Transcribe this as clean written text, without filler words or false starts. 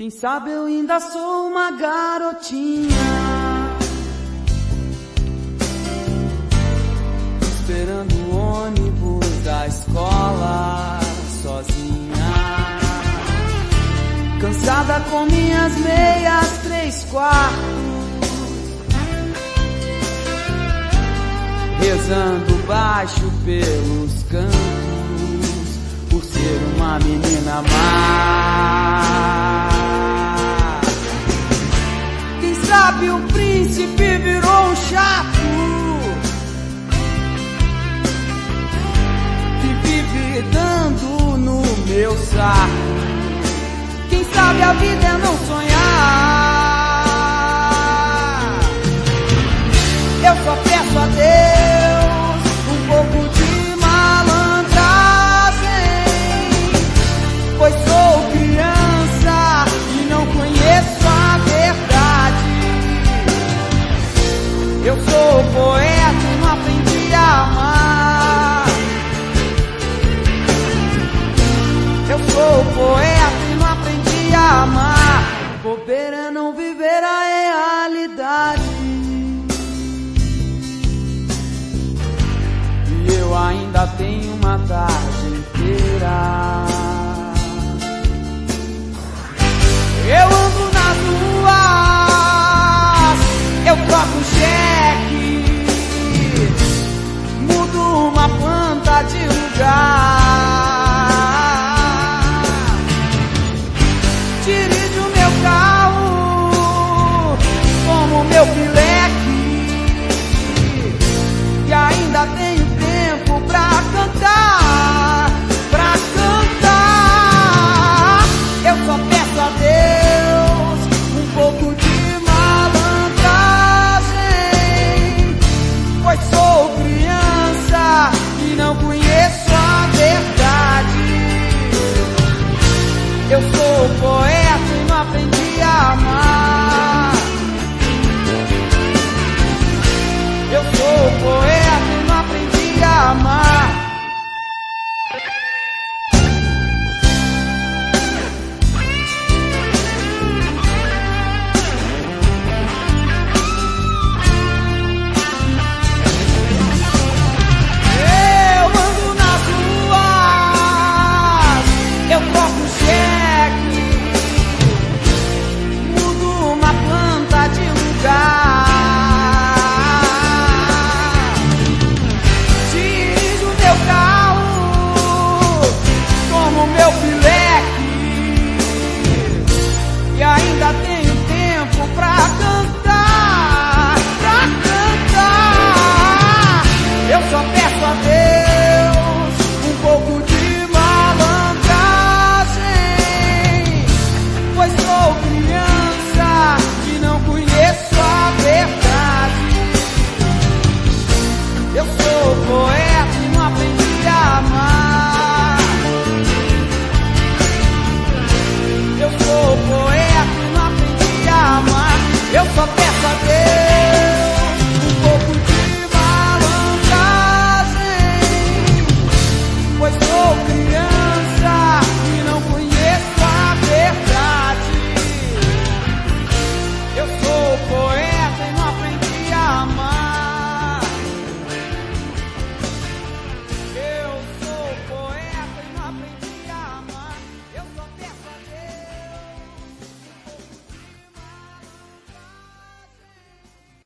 Quem sabe eu ainda sou uma garotinha, esperando o ônibus da escola sozinha, cansada com minhas meias 3/4, rezando baixo pelos cantos, por ser uma menina má. Quem sabe o príncipe virou um chato que vive dando no meu saco. Quem sabe a vida é não sonhar. Eu só peço a Deus um pouco de malandragem, pois sou criança e não conheço a verdade. Eu sou poeta e não aprendi a amar. Eu sou poeta e não aprendi a amar. Bobeira é não viver a realidade. E eu ainda tenho uma tarde inteira. Eu ando nas ruas, eu troco cheque, mudo uma planta de lugar, dirijo meu carro como meu pileque, e ainda tenho tempo pra cantar, pra cantar. Eu só peço a Deus um pouco de malandragem, pois sou criança e não conheço a verdade. Eu sou poeta e não aprendi a amar.